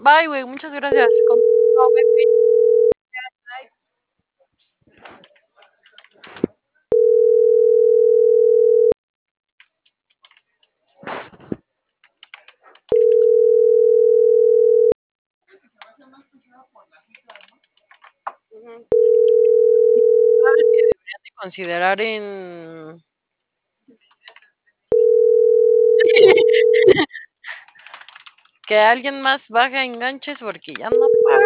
Bye, güey, muchas gracias. Ujú. ¿Sabes que deberían de considerar en que alguien más baje enganches porque ya no puedo?